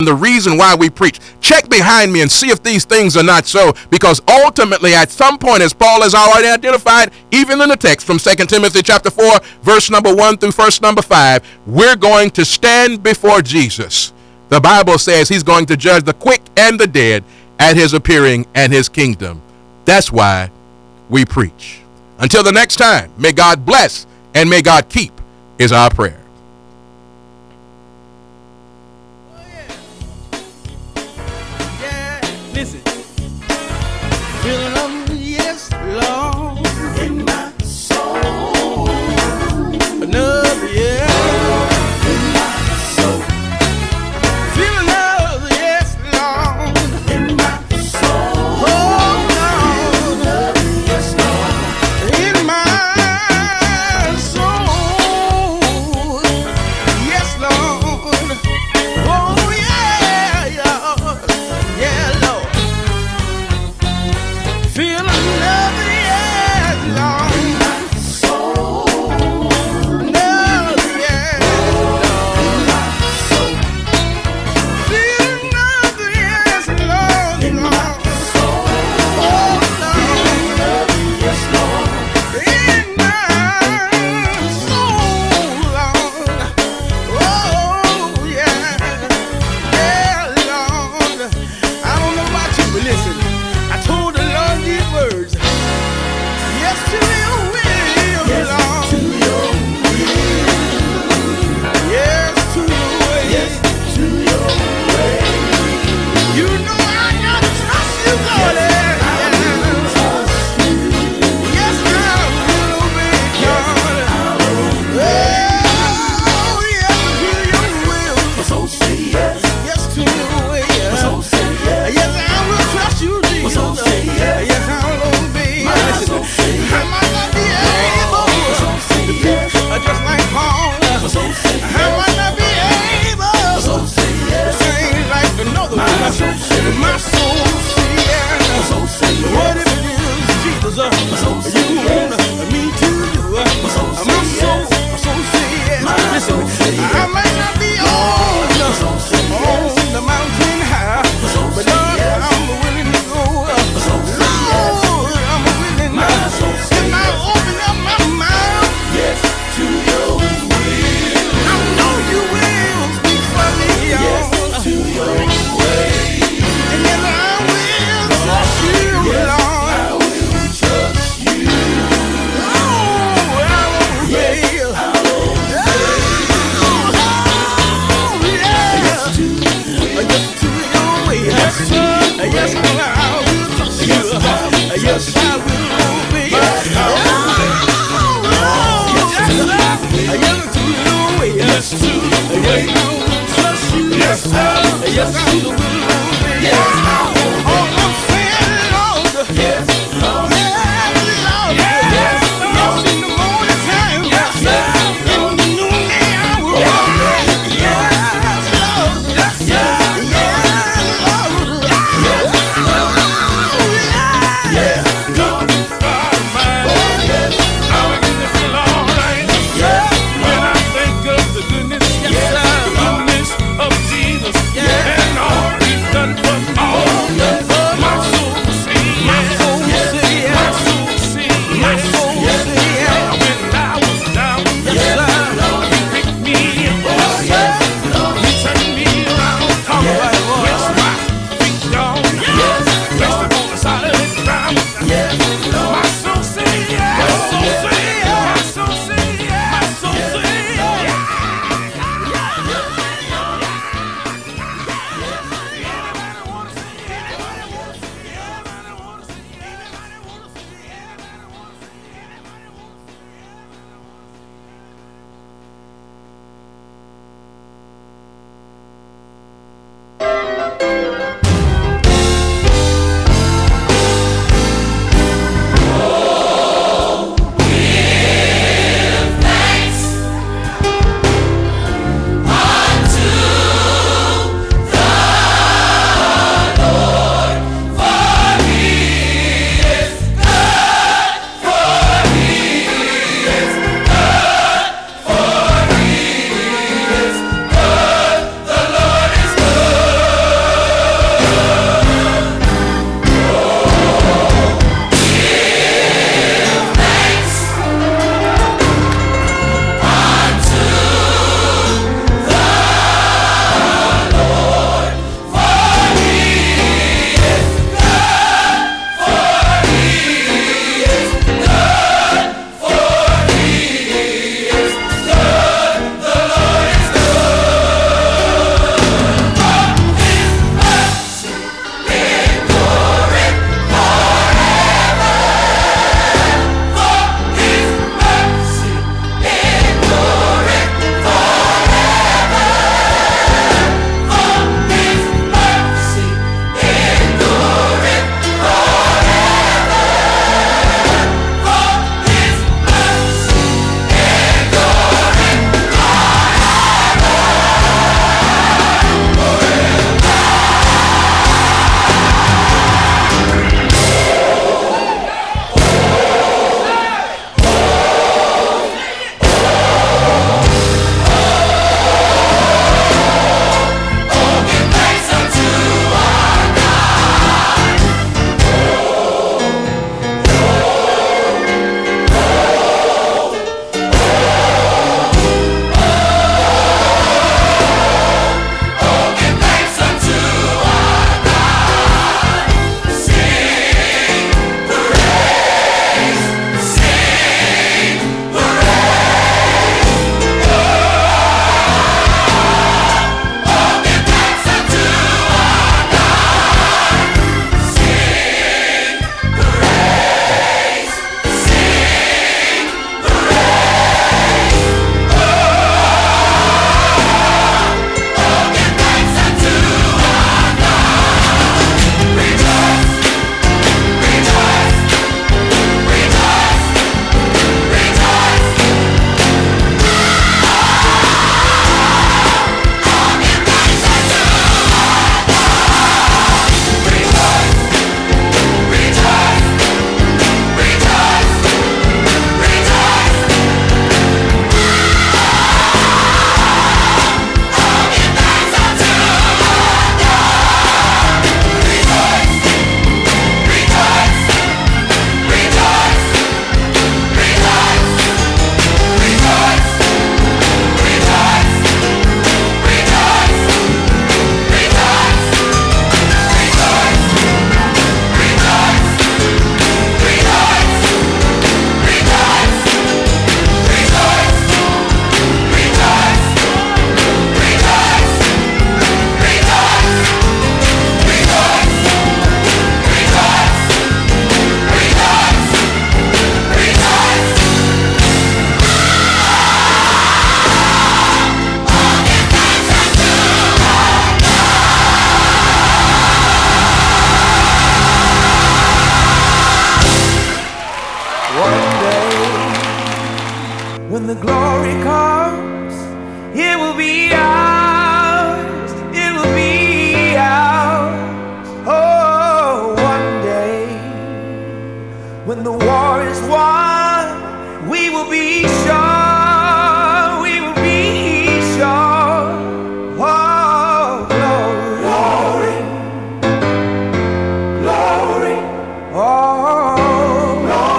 the reason why we preach. Check behind me and see if these things are not so, because ultimately at some point, as Paul has already identified, even in the text from 2 Timothy chapter 4, verse number 1 through verse number 5, we're going to stand before Jesus. The Bible says he's going to judge the quick and the dead at his appearing and his kingdom. That's why we preach. Until the next time, may God bless and may God keep is our prayer. Listen. Feeling yes, Lord, in my soul. Another year in my soul. Feeling yes, Lord, in my soul. Oh, Lord, yes, Lord, in my soul. Yes, Lord. Oh, yeah, yeah, Lord. Feel another year, Lord, in my soul. Another year, Lord, in my soul. Feel another year, Lord, in my soul. Oh, Lord, yes, Lord, in my soul, Lord. Oh, yeah, yeah, Lord. I don't know about you, but listen. I told the Lord these words. Yes to your will, yes, Lord. To your will. Yes to your way. Yes to your way. You know I gotta trust you, Lord. Yes, I will trust you. Yes, I will obey, God. Oh, yes to your will. So say yes. Yes to your way. So say yes. Yes, I will trust you, Jesus. So say yes. Yes, I'll obey. Listen, I might not be able to be just like Paul. I might not be able to sing like another one. But my soul say yes. Whatever it is, Jesus, you want me to do. My soul say yes. Listen, I might not be on the mountain high, but Lord, I'm willing to go. Lord, I'm willing to. Can I open up my mouth? Yes, to your will. I know you will speak for me, yes, to your way. And yes, I will trust you, Lord. I will trust you. Oh, I will obey. Yes, I'll obey. Oh, yeah. Yes, to your way. Yes, yes, I will trust you. Yes, I will obey. Yes, to your way. Yes, to your way. I will trust you. Yes, I will obey. Yes, all I'm saying, Lord. Yes, Lord. Yes, yes, in the morning time. Yes, in the noonday hour. Yes, Lord. Yes, Lord. Yes, God, mine. I begin to feel all right. When I think of the goodness, the goodness of Jesus, and all the glory comes, it will be ours, it will be ours. Oh, one day, when the war is won, we will be sure, we will be sure. Oh, glory, glory, glory, oh,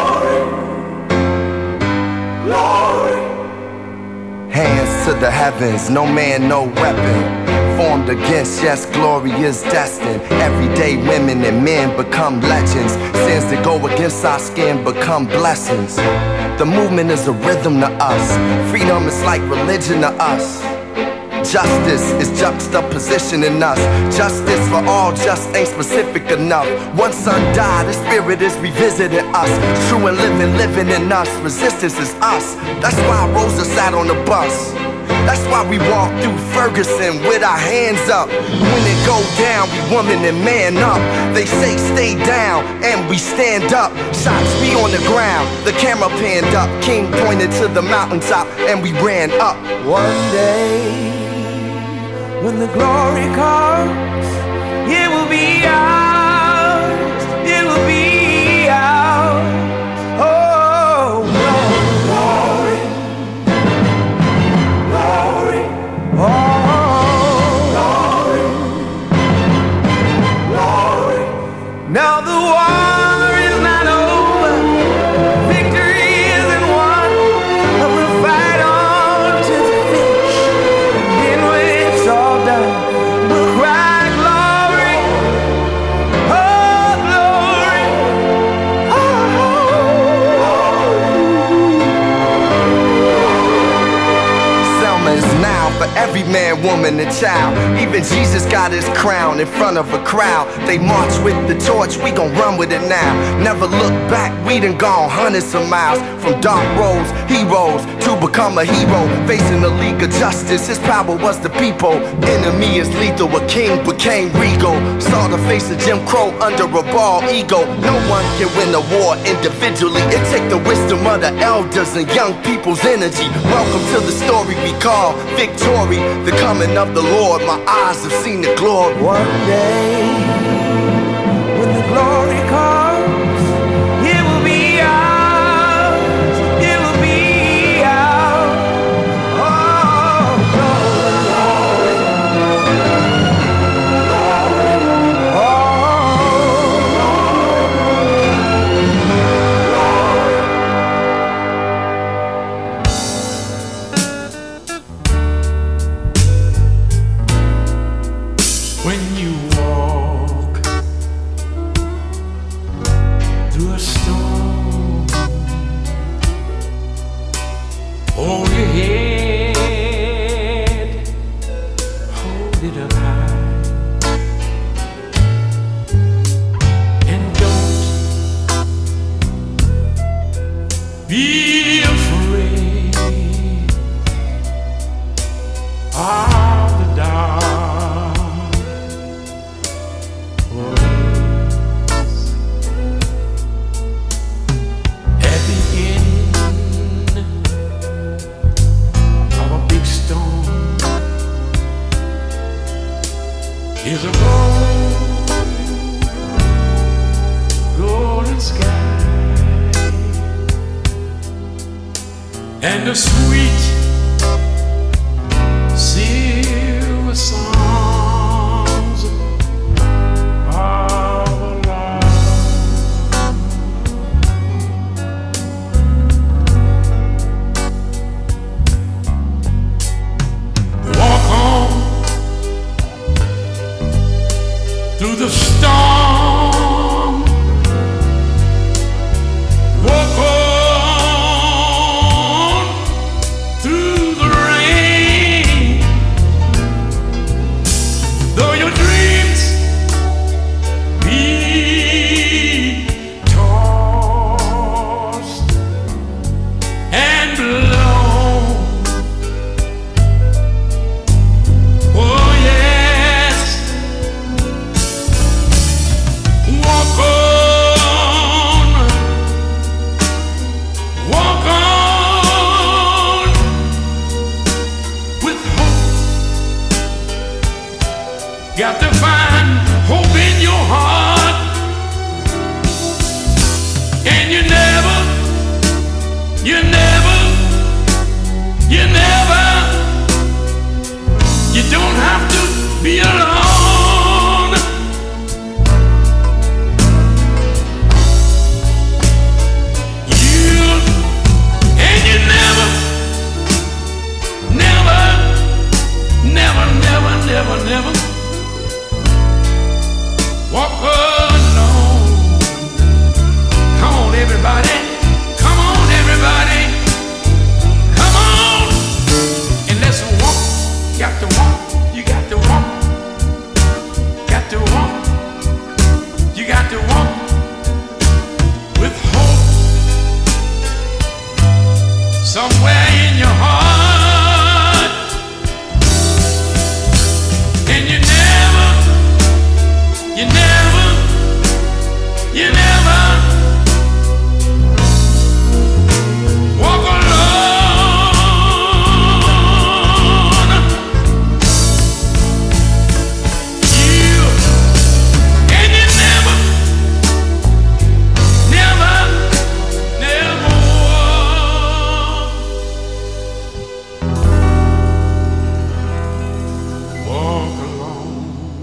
glory, glory. Hands to the heavens, no man, no weapon formed against, yes, glory is destined. Everyday women and men become legends. Sins that go against our skin become blessings. The movement is a rhythm to us. Freedom is like religion to us. Justice is juxtaposition in us. Justice for all just ain't specific enough. One son died, the spirit is revisiting us. True and living in us. Resistance is us. That's why Rosa sat on the bus. That's why we walk through Ferguson with our hands up. When it go down, we woman and man up. They say stay down, and we stand up. Shots be on the ground, the camera panned up. King pointed to the mountaintop, and we ran up. One day, when the glory comes, it will be ours, it will be ours. Oh, glory, glory, oh, glory, glory. Now the war is not over, victory isn't won, but we'll fight on to the finish. And when it's all done, we'll cry glory, oh, glory, oh. Selma is now for every man, woman, and child. Even Jesus got his crown in front of a crowd. They march with the torch, we gon' run with it now. Never look back, we done gone hundreds of miles. From dark roads, heroes, to become a hero. Facing the League of Justice, his power was the people. Enemy is lethal, a king became regal. Saw the face of Jim Crow under a bald ego. No one can win a war individually. It take the wisdom of the elders and young people's energy. Welcome to the story we call victory. The coming of the Lord, my eyes have seen the glory. One day, when the glory comes, it will be ours, it will be ours. Oh, glory, When you walk through a storm, hold your head, hold it up high, and don't be afraid of the dark. At the end of a big storm is a golden sky and a sweet silver songs of love. Walk on through the storm. Walk on through the rain. Though your dreams be tossed and blown. Oh yes, got to find hope in your heart. And you never, you don't have to be alone. And you never walk alone. Come on, everybody. Come on, everybody. Come on. And let's walk. Got to walk. You got to walk. Got to walk. You got to walk with hope somewhere in your heart. And you never walk alone. And you never walk alone.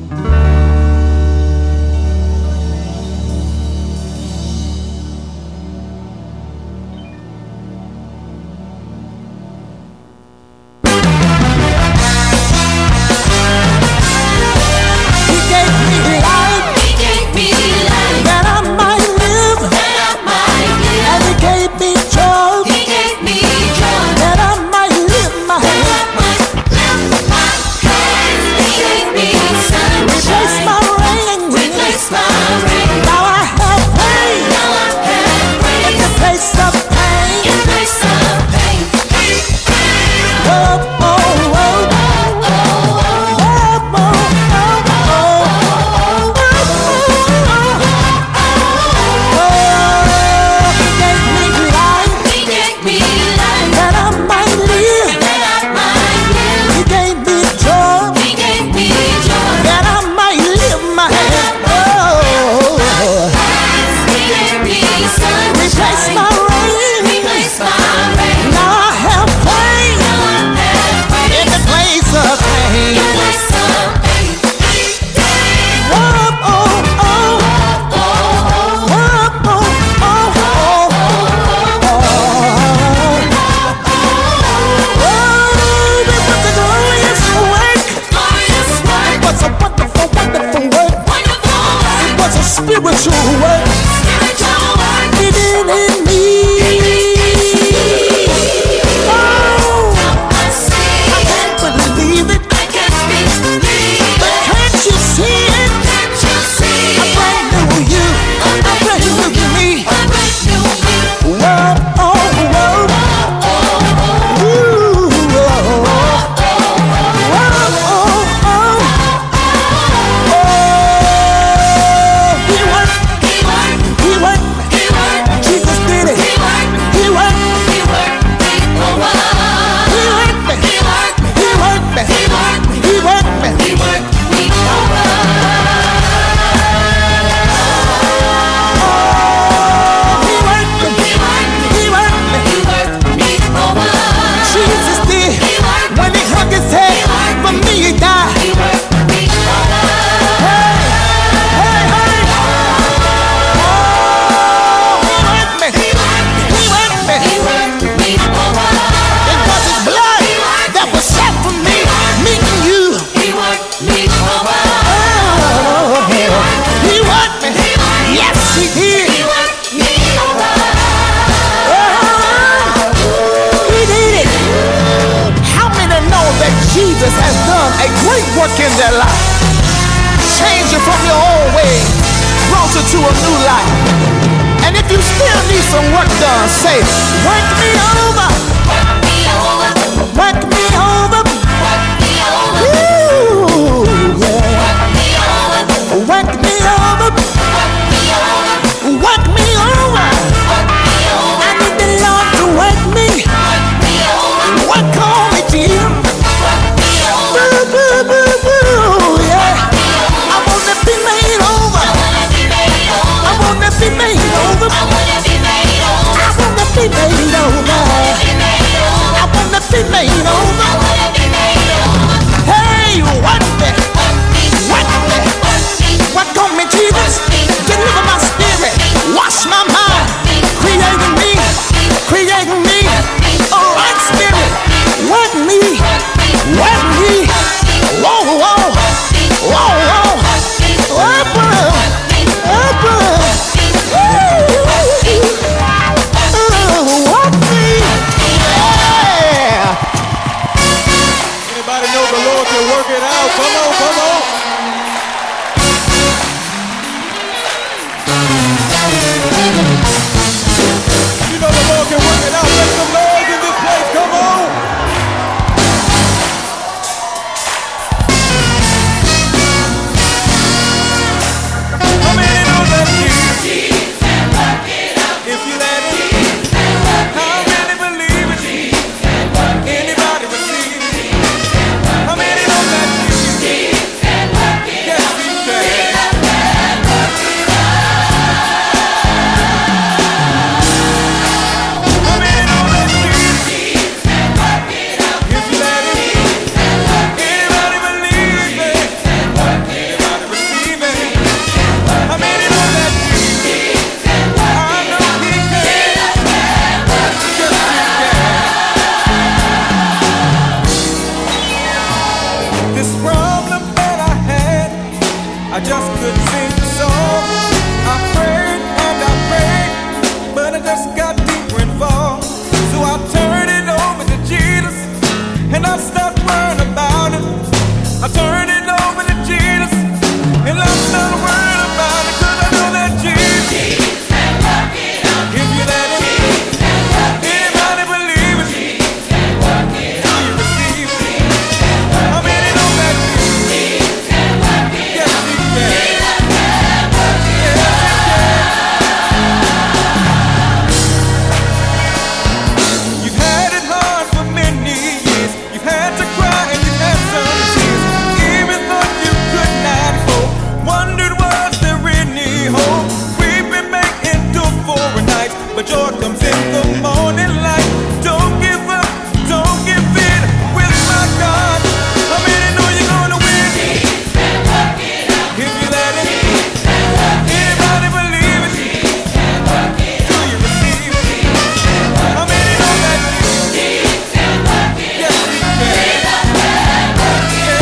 He gave me life that I might live, and He gave me joy that I might lift my hand. Replace my ring. Now I have pain in the place of pain. Whoa, whoa, whoa. He gave me life that I might live. He gave me joy that I might lift my hand. Replace my ring. Now I have pain in the place of pain. Whoa, oh, oh. Whoa, oh, oh, oh. Oh, it was a glorious work. It was a wonderful, wonderful work. It was a spiritual work. He did in me. Oh, I can't believe it. But can't you see it? A brand new you. A brand new me. Whoa, oh, whoa. Ooh, whoa. Whoa, oh, oh. Oh, He worked. Jesus did it. He worked. He worked me. He worked me. He worked me. Jesus did. When He hung His head for me, He died. Hey, hey, hey. Oh, He worked me. He worked me. It was His blood that was shed for me and you. Oh, He worked me. Yes, He did. He did it. How many know that Jesus has done a great work in their life? Changed you from your old ways, brought you to a new life. And if you still need some work done, say, work me over. Work me over. Ooh, yeah. Work me over. Work me over. I need the Lord to work me. Work on me, dear. Boo, boo, boo, boo, yeah. I just couldn't sing the song. I prayed and I prayed, but I just got deeper involved. So I turned it over to Jesus, and I stopped worrying about it. I turned it over to Jesus, and I stopped worrying about it, 'cause I know that Jesus can work it out. If you let him, anybody believe it? Jesus can work it out. Do you receive it? How many know that Jesus can work it out? Yes, he can. Jesus can work it out. You've had it hard for many years. You've had to cry and you've had some tears. Even thought you could not cope. Wondered, was there any hope? Weeping may endure for a night, but joy comes in the morning light. Don't give up, don't give in. With my God, how many know you're gonna win? Jesus can work it out. If you let him, anybody believe it? Jesus can work it out. Do you receive it? How many know that Jesus can work it out? Yes, he can. Jesus can work it out.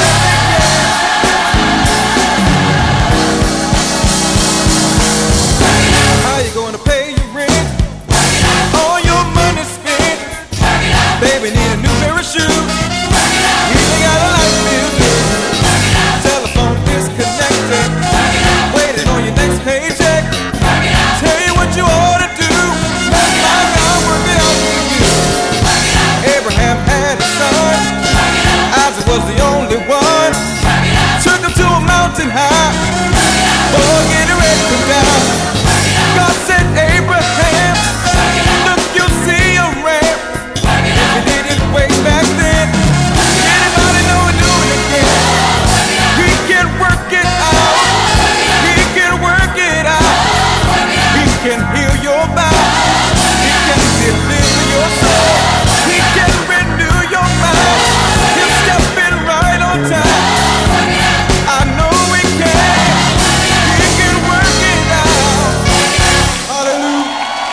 How you gonna pay your rent? All your money spent. Baby need a new pair of shoes. Even got a light bill due. Telephone disconnected. Waiting on your next paycheck. Tell you what you ought to do. My God, work it out for you. Abraham had a son. Isaac was the only one. Took him to a mountain high. Oh, get ready to die. God said, Abraham, look, you'll see a ram. If you did it way back then, anybody know he'll do it again? He can work it out. He can work it out. He can heal your body. He can deliver your soul. He can renew your mind. He'll step in right on time. I know he can. He can work it out. Hallelujah.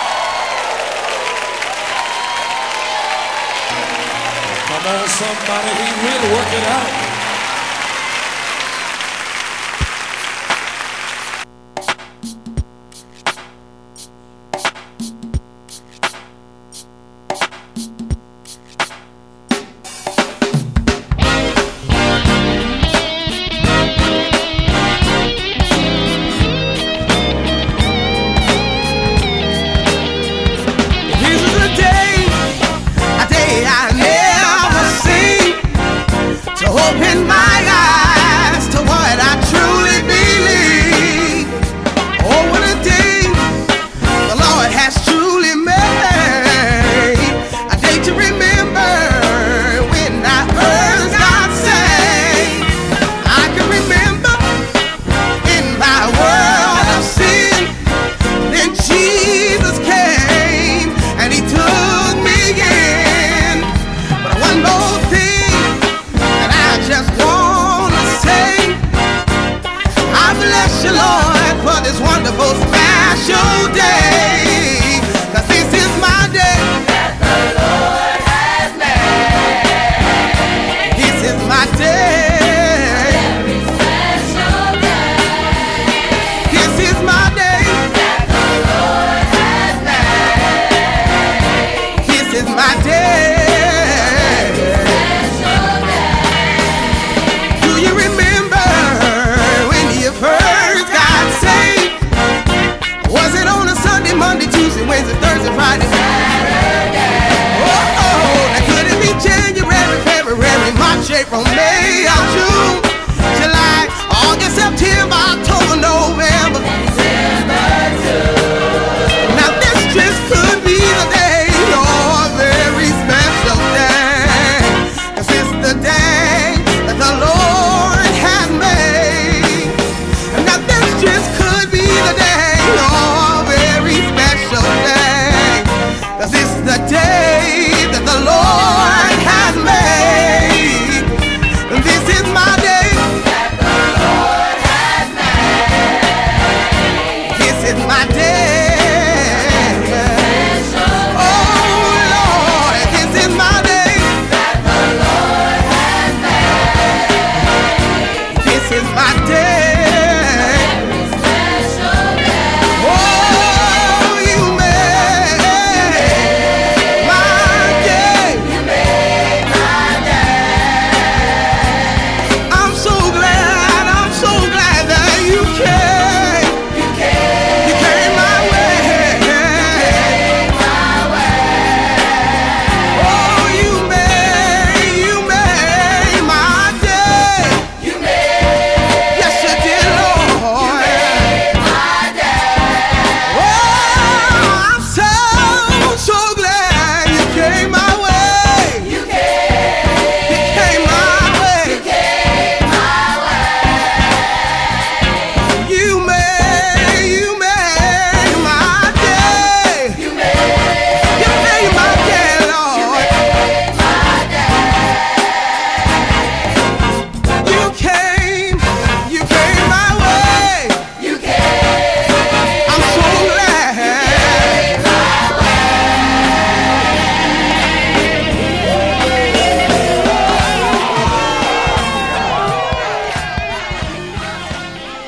Come on, somebody, he will work it out. This is a day I never seen. To open my eyes to what I truly believe. Oh, what a day the Lord has truly made. A day to remember when I heard God say. I can remember in my world of sin, then Jesus came and he took me in. But one more thing that I just wanna say, I bless you, Lord, for this wonderful special day. 'Cause this is my day that the Lord has made. This is my day. Very special day. This is my day that the Lord has made. This is my day. Do you remember when you first got saved? Was it on a Sunday, Monday,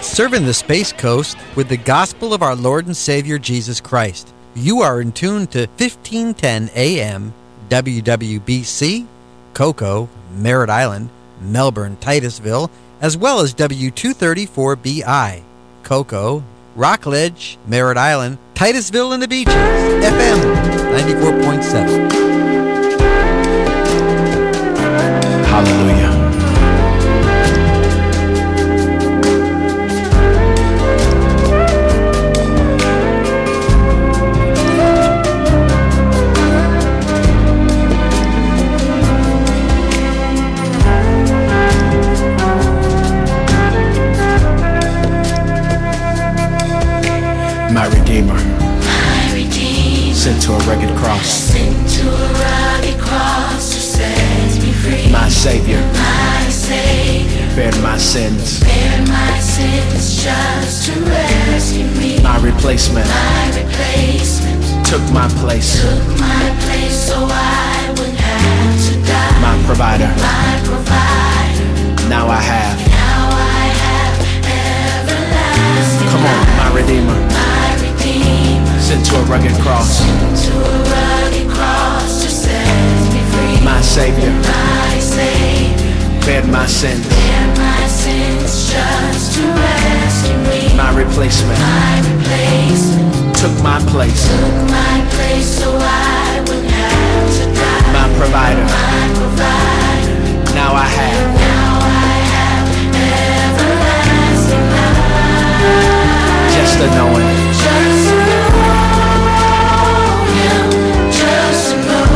Serving the Space Coast with the gospel of our Lord and Savior Jesus Christ. You are in tune to 1510 AM, WWBC, Cocoa, Merritt Island, Melbourne, Titusville, as well as W234BI, Cocoa, Rockledge, Merritt Island, Titusville and the Beaches, FM 94.7. Hallelujah. My Redeemer, sent to a rugged cross, to set me free. my Savior, Bared my sins, just to rescue me. my replacement, took my place, so I wouldn't have to die. my provider, now I have, everlasting. come on, my Redeemer, sent to a rugged cross, To set me free. my Savior, bared my sins, Just to rescue me. my replacement, took my place, so I wouldn't have to die. my provider, now I have, Everlasting life. just to know it, Just to know Him. Just to know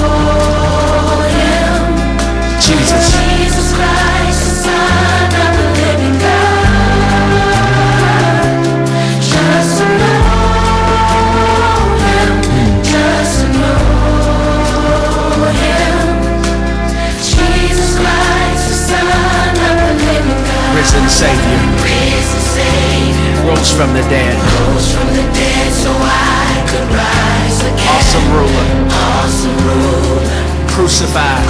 Him. Jesus, Jesus Christ, the Son of the living God. Just to know Him. Just to know Him. Jesus Christ, the Son of the living God. risen Savior, Risen Savior. rose from the dead, Rose from the dead so I could rise again. awesome ruler, Awesome ruler. crucified,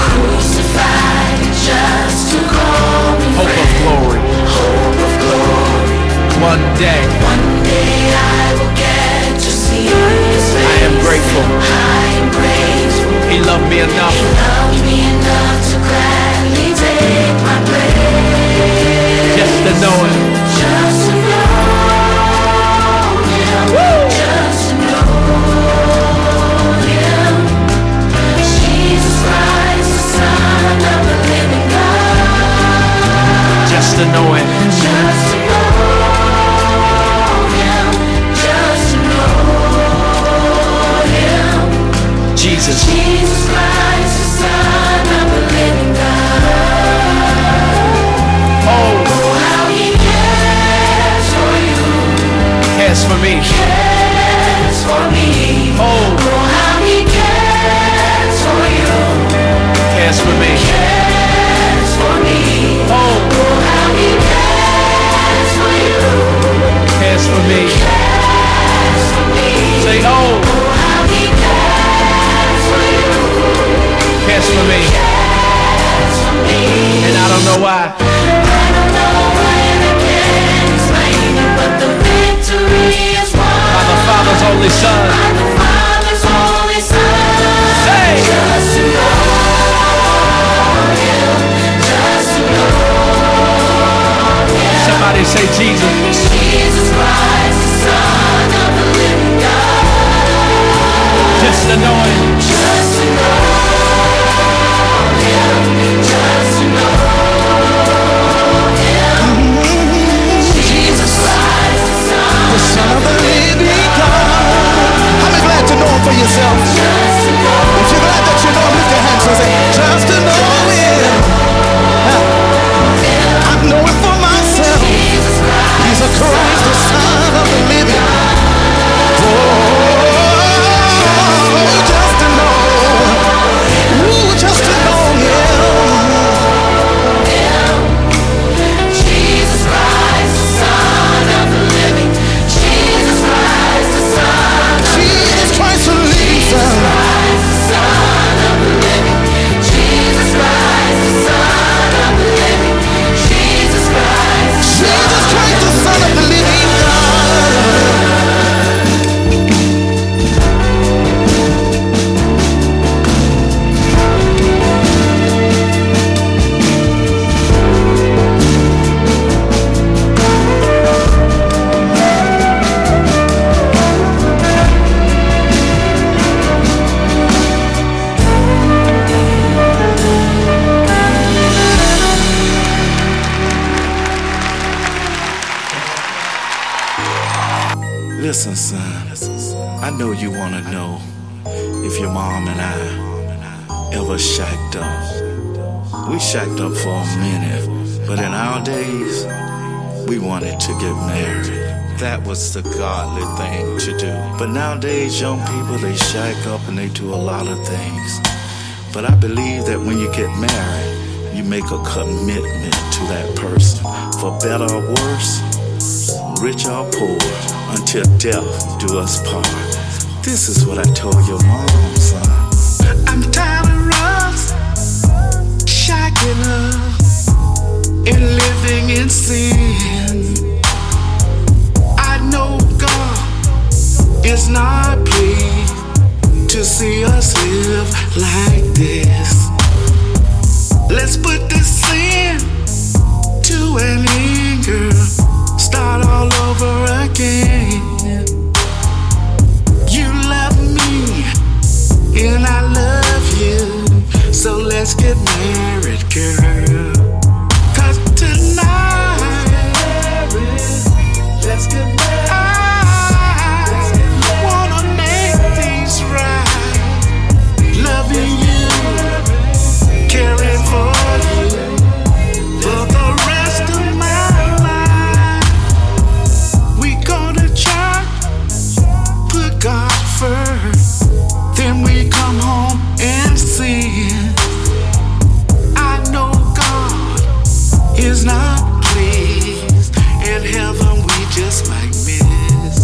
Just to call me hope of glory, hope of glory. one day, One day I will get to see His face. I am grateful, I am grateful. He loved me enough, Loved me enough to gladly take my place. just to know it, Just to know Him. Just to know Him. Jesus Christ, the Son of the living God. just to know it, Just to know Him. Just to know Him. Jesus, Jesus Christ, the Son of the living God. oh, How He cares for you. cares for me, Cares for me. oh, How He cares for you. cares for me, Cares for me. oh, How He cares for you. cares for me, Cares for me. say, oh, How He cares for you. cares for me, Cares for me. and I don't know why, I don't know when I can explain it, but the victory is won. by the Father's only Son, By the Father's only Son. say, Just to know Him. Just to know Him. somebody say Jesus, Jesus Christ, the Listen, son, I know you wanna know if your mom and I ever shacked up. We shacked up for a minute, but in our days, we wanted to get married. That was the godly thing to do. But nowadays, young people, they shack up and they do a lot of things. But I believe that when you get married, you make a commitment to that person. For better or worse, rich or poor, until death do us part. This is what I told your mom, son. I'm tired of us shacking up and living in sin. I know God is not pleased to see us live like this. Let's put this sin to an end, girl. Start all over again. You love me and I love you, so let's get married, girl. 'Cause tonight, let's get married. I wanna make things right. Loving you, caring for you, for the rest of my life. We go to church, put God first, then we come home and sin. I know God is not pleased. In heaven we just might miss.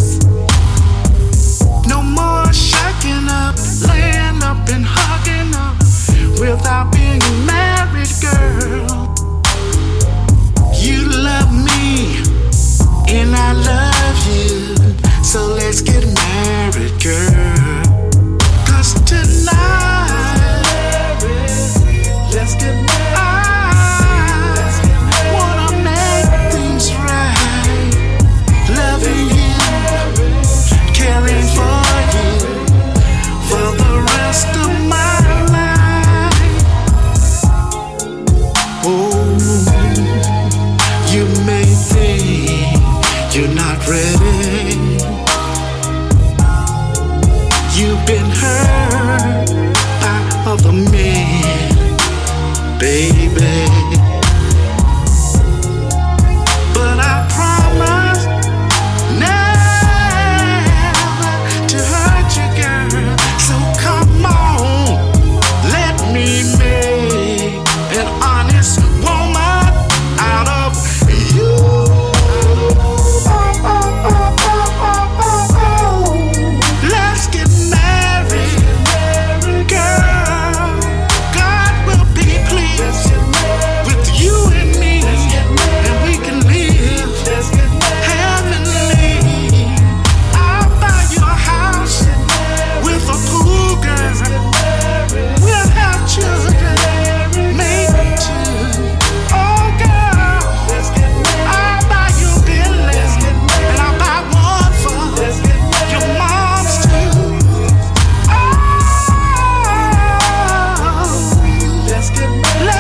No more shacking up, laying up and hugging up without being married, girl. You love me and I love you, so let's get married, girl. 'Cause tonight, let's get married. I wanna make things right. Loving you, caring for you, for the rest of my life. Oh, you may think you're not ready. You've been hurt by other men, baby. But I promise never to hurt you, girl. So come on, let me make an honest woman out of you. Let's get married, girl. God will be pleased with you and me, and we can live heavenly. I'll buy you a house with a pool, girl. We'll have children, maybe two. Oh, girl, I'll buy you a Bentley, and I'll buy one for your moms too. Oh, let's get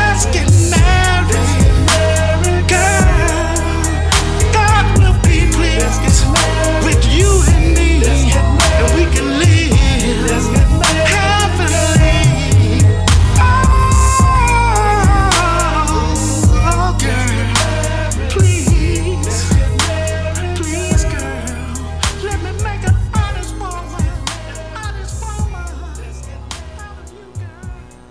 married, girl. God will be pleased with you and me, and we can live heavenly. Oh, girl, please, girl, let me make an honest woman out of you, girl.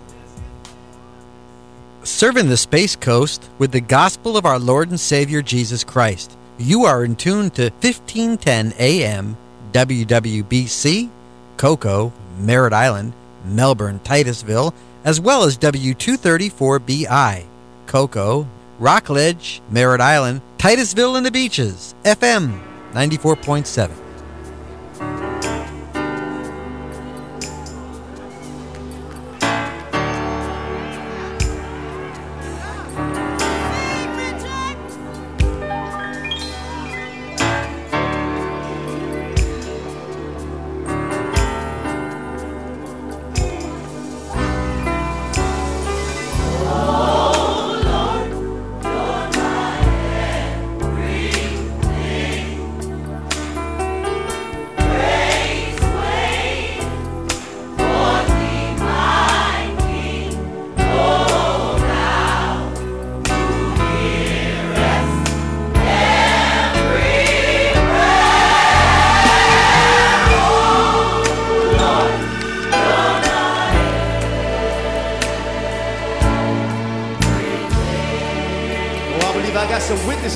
Serving the Space Coast with the gospel of our Lord and Savior Jesus Christ. You are in tune to 1510 AM WWBC, Cocoa, Merritt Island, Melbourne, Titusville, as well as W234BI, Cocoa, Rockledge, Merritt Island, Titusville and the Beaches, FM 94.7.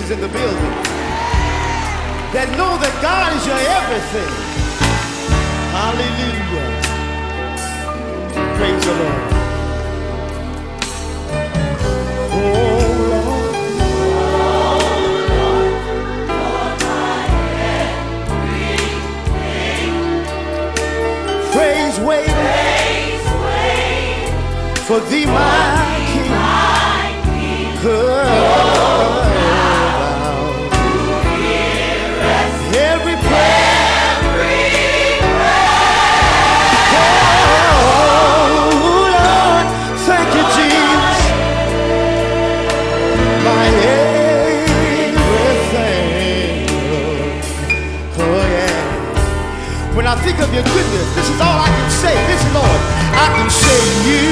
witnesses in the building that know that God is your everything. Hallelujah. Praise the Lord. Oh, Lord. Praise waiting for thee, my King. Every prayer, oh Lord, thank you, Jesus, my everything. Oh yeah. When I think of your goodness, this is all I can say. Listen, Lord, I can say you.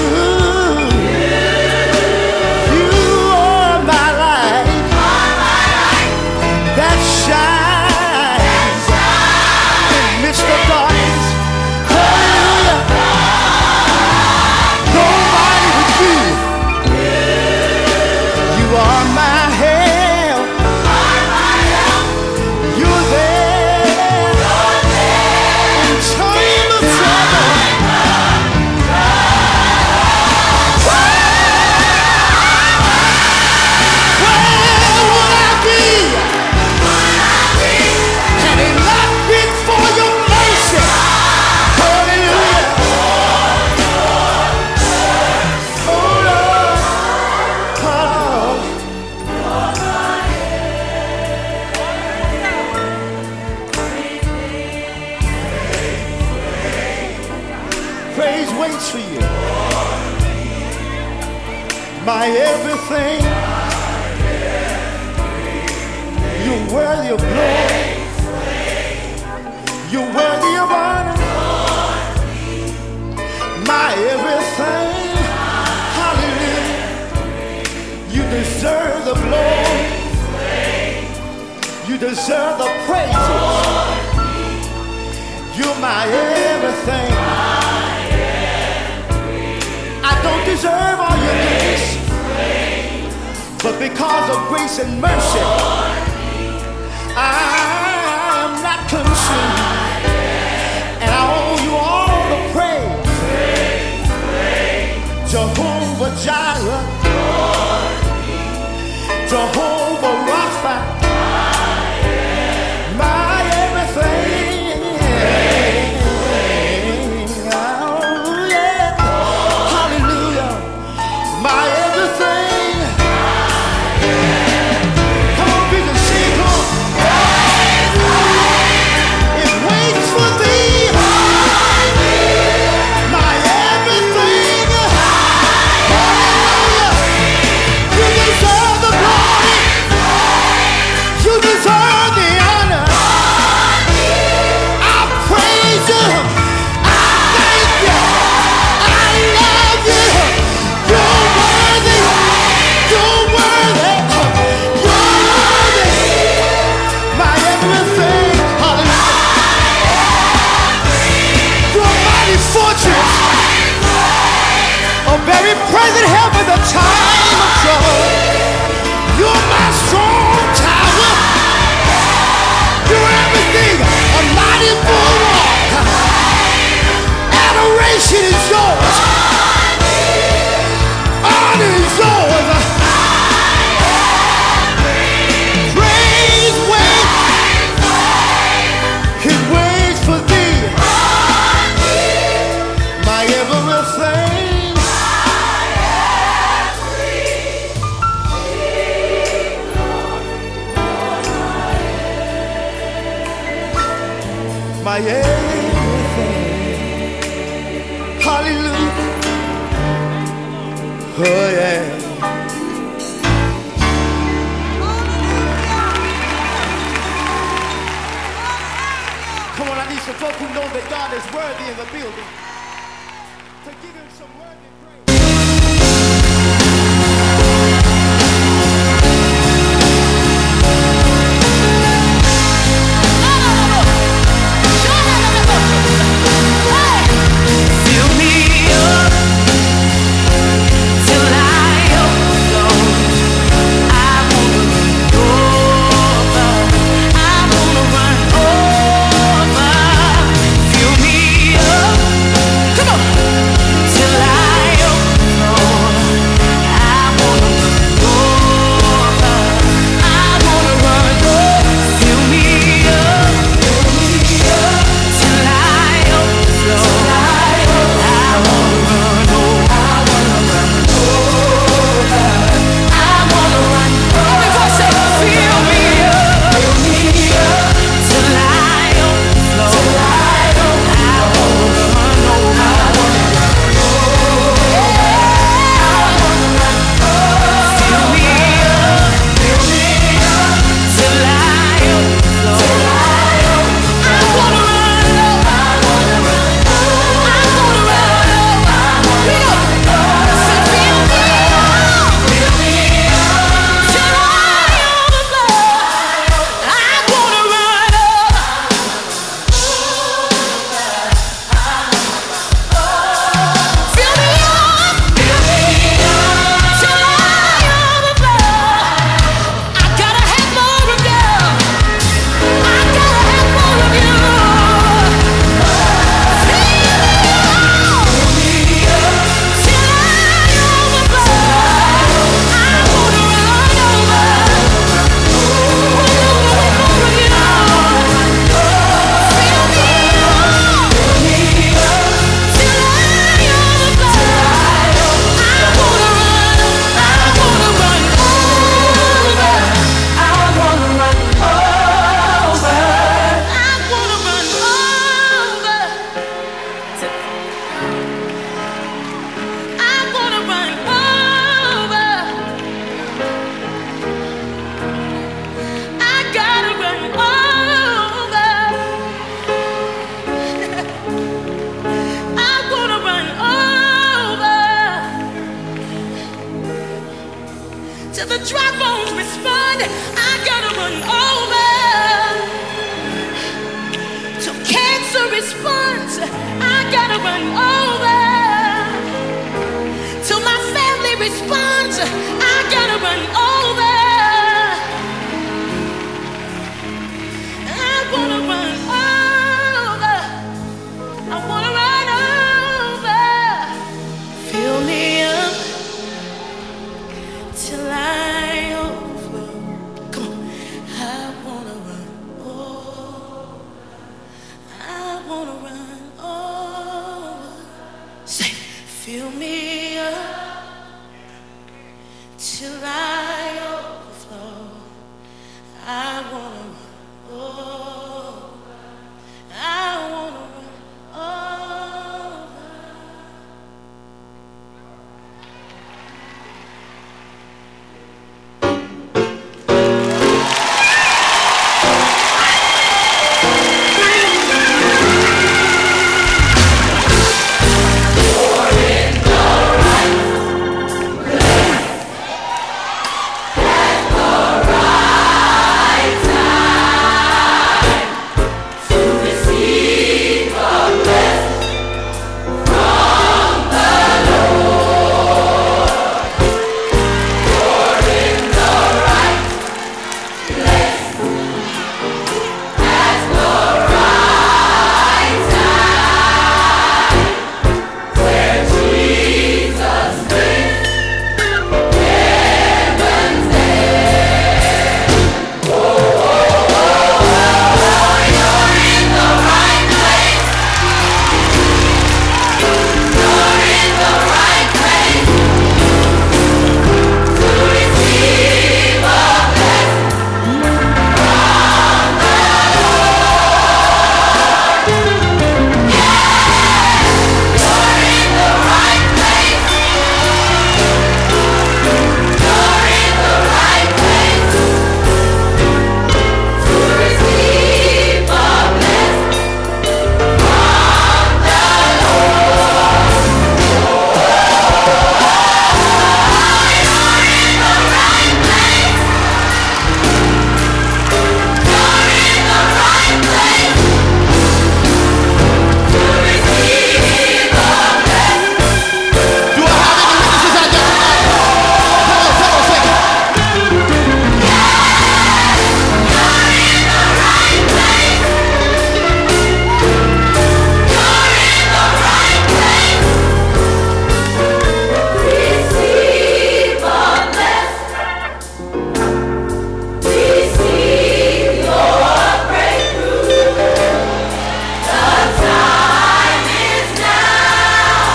My everything, you're worthy of glory, you're worthy of honor, my everything, hallelujah, you deserve the glory, you deserve the praises, you're my everything. I don't deserve all your goodness, but because of grace and mercy, I am not consumed, and I owe you all the praise. Jehovah Jireh, Jehovah Rapha, my everything. Very present help in the time of trouble. You're my strong tower. You're everything, a mighty bulwark. Adoration is yours. Honor is yours. Praise waits. It waits for thee. My everything. My everything, hallelujah, oh yeah. Come on, I need some folk who know that God is worthy in the building to give him some worthy praise. Till I overflow, I wanna go.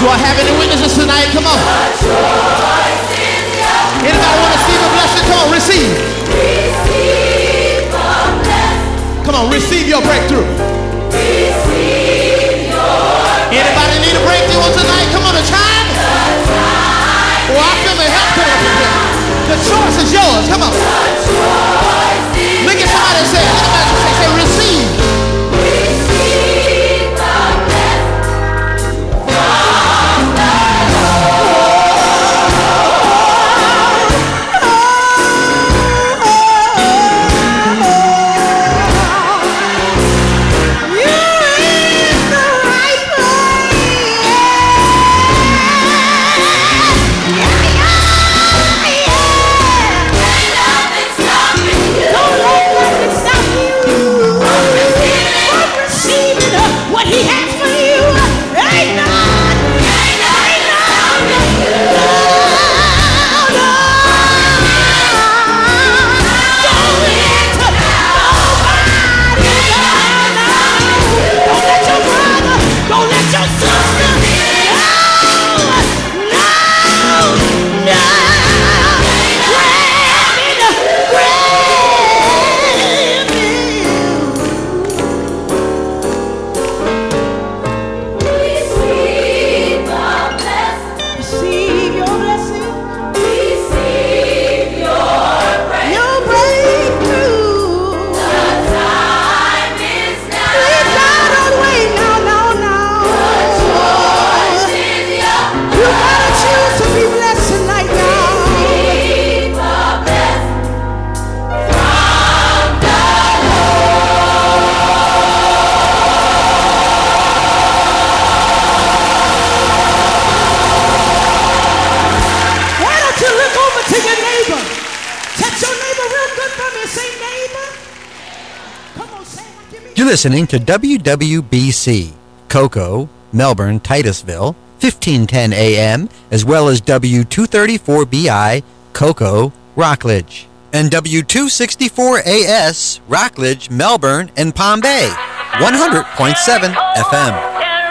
Do I have any witnesses tonight? Come on. Anybody want to see the blessing? Come on, receive. Come on, receive your breakthrough. Anybody need a breakthrough on tonight? Come on, the time. Oh, I feel the help coming from here. The choice is yours. Come on. Look at somebody and say, receive. You're listening to WWBC, Cocoa, Melbourne, Titusville, 1510 AM, as well as W234BI, Cocoa, Rockledge, and W264AS, Rockledge, Melbourne, and Palm Bay, 100.7 FM.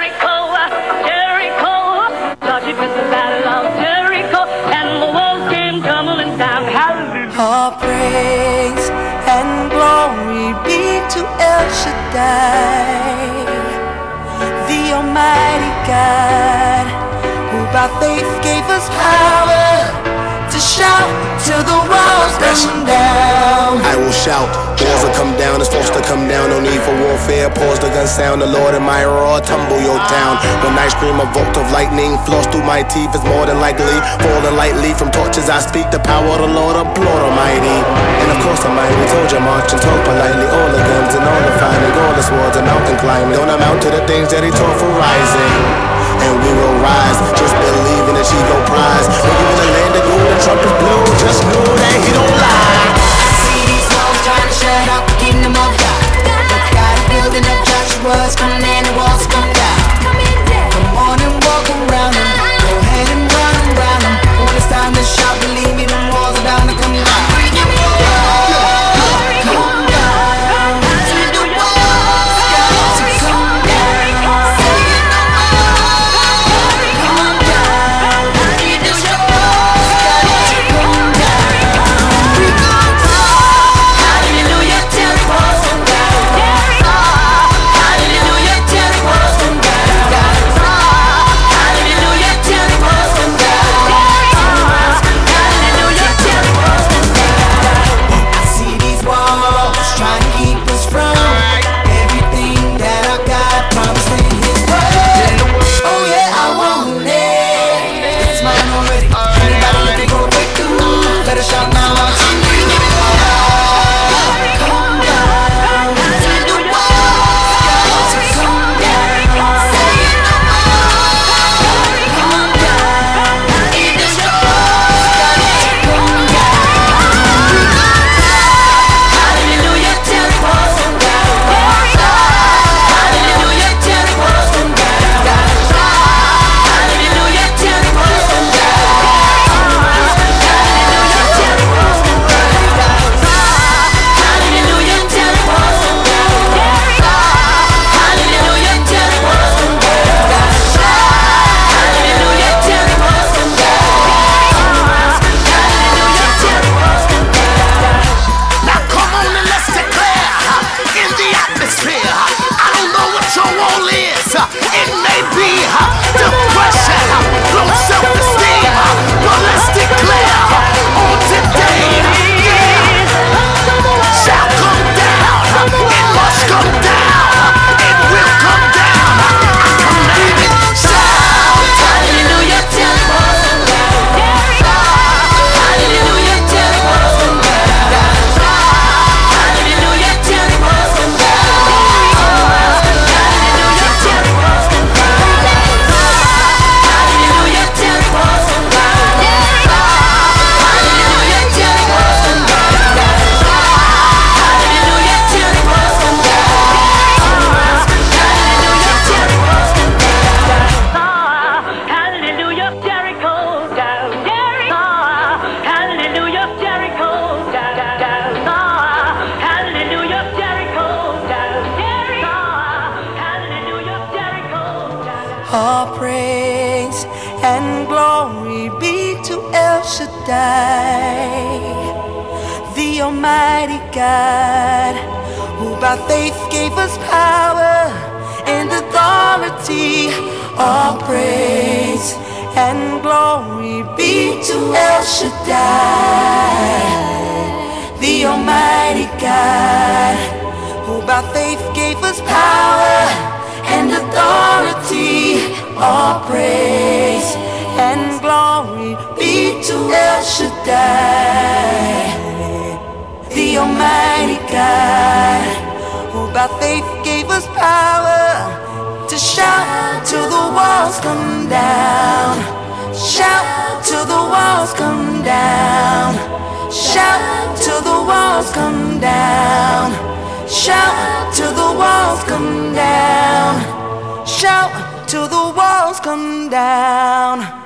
All praise and glory be to El Shaddai, the Almighty God, who by faith gave us power to shout till the walls come down. I will shout, walls will come down, it's forced to come down. No need for warfare, pause the gun sound. The Lord and my roar, tumble your town. When I scream a bolt of lightning, floss through my teeth, it's more than likely falling lightly from torches. I speak the power of the Lord, Lord Almighty. And of course Almighty told you march and talk politely. All the guns and all the fighting, all the swords and mountain climbing don't amount to the things that he taught for rising. And we will rise, just believe and achieve your prize. When you in the land of gold and trumpets blow, just know that he don't lie. I see these walls trying to shut out the kingdom of God. But God is building up Joshua's coming and the walls come down. Come on and walk around them, go ahead and run around them. When it's time to shout, believe me, the walls are bound to come down. It may be depression, low self-esteem, but let's declare on today, shall come down. It must come down. It will come down. I command it. Shout hallelujah till it was come down. Hallelujah till it was come down. Hallelujah till it was come down. Hallelujah till it was come down. Hallelujah till it was come down. Hallelujah till it was come down. Hallelujah till it was come down. Hallelujah till it was come down. Hallelujah, Jericho's down. Hallelujah, Jericho's down. Hallelujah, Jericho's down. Hallelujah, Jericho's down. All praise and glory be to El Shaddai, the Almighty God, who by faith gave us power and authority. All praise and glory be to El Shaddai, the Almighty God, who by faith gave us power and authority. All praise and glory be to El Shaddai, the Almighty God, who by faith gave us power to shout till the walls come down. Shout till the walls come down. Shout till the walls come down. Shout till the walls come down. Shout till the walls come down.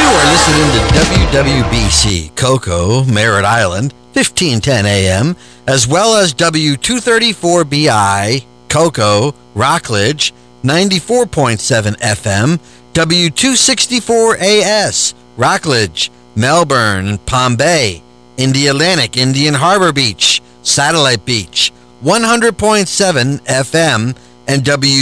are listening to WWBC Cocoa, Merritt Island, 1510 AM, as well as W234BI Cocoa, Rockledge, 94.7 FM, W264AS, Rockledge, Melbourne, Palm Bay, Indialantic, Indian Harbor Beach, Satellite Beach, 100.7 FM, and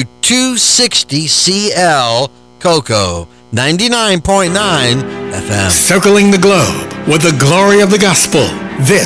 W260CL Cocoa, 99.9 FM. Circling the globe with the glory of the gospel. This